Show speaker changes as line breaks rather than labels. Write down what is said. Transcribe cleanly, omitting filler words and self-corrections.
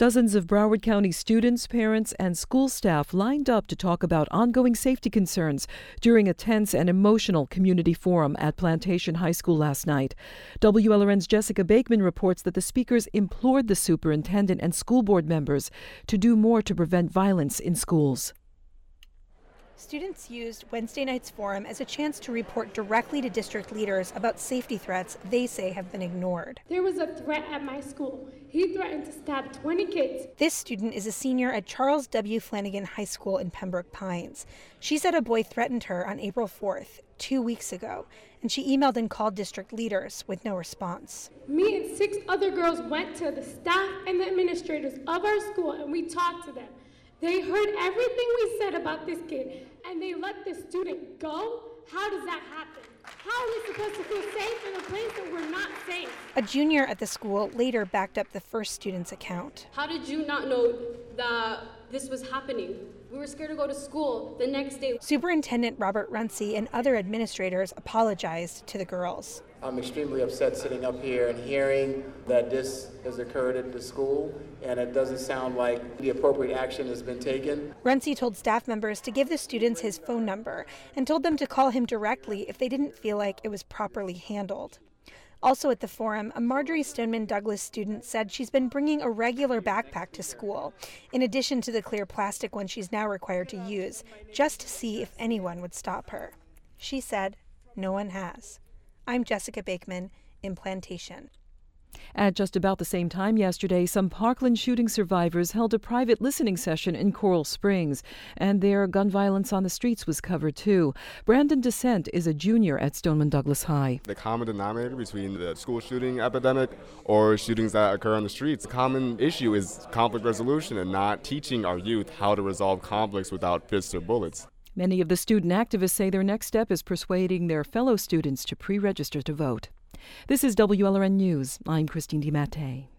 Dozens of Broward County students, parents, and school staff lined up to talk about ongoing safety concerns during a tense and emotional community forum at Plantation High School last night. WLRN's Jessica Bakeman reports that the speakers implored the superintendent and school board members to do more to prevent violence in schools.
Students used Wednesday night's forum as a chance to report directly to district leaders about safety threats they say have been ignored.
There was a threat at my school. He threatened to stab 20 kids.
This student is a senior at Charles W. Flanagan High School in Pembroke Pines. She said a boy threatened her on April 4th, 2 weeks ago, and she emailed and called district leaders with no response.
Me and 6 other girls went to the staff and the administrators of our school and we talked to them. They heard everything we said about this kid, and they let the student go? How does that happen? How are we supposed to feel safe in a place that we're not safe?
A junior at the school later backed up the first student's account.
How did you not know that this was happening? We were scared to go to school the next day.
Superintendent Robert Runcie and other administrators apologized to the girls.
I'm extremely upset sitting up here and hearing that this has occurred at the school, and it doesn't sound like the appropriate action has been taken.
Runcie told staff members to give the students his phone number and told them to call him directly if they didn't feel like it was properly handled. Also at the forum, a Marjorie Stoneman Douglas student said she's been bringing a regular backpack to school, in addition to the clear plastic one she's now required to use, just to see if anyone would stop her. She said, no one has. I'm Jessica Bakeman in Plantation.
At just about the same time yesterday, some Parkland shooting survivors held a private listening session in Coral Springs, and their gun violence on the streets was covered too. Brandon Descent is a junior at Stoneman Douglas High.
The common denominator between the school shooting epidemic or shootings that occur on the streets, the common issue is conflict resolution and not teaching our youth how to resolve conflicts without fists or bullets.
Many of the student activists say their next step is persuading their fellow students to pre-register to vote. This is WLRN News. I'm Christine DiMattei.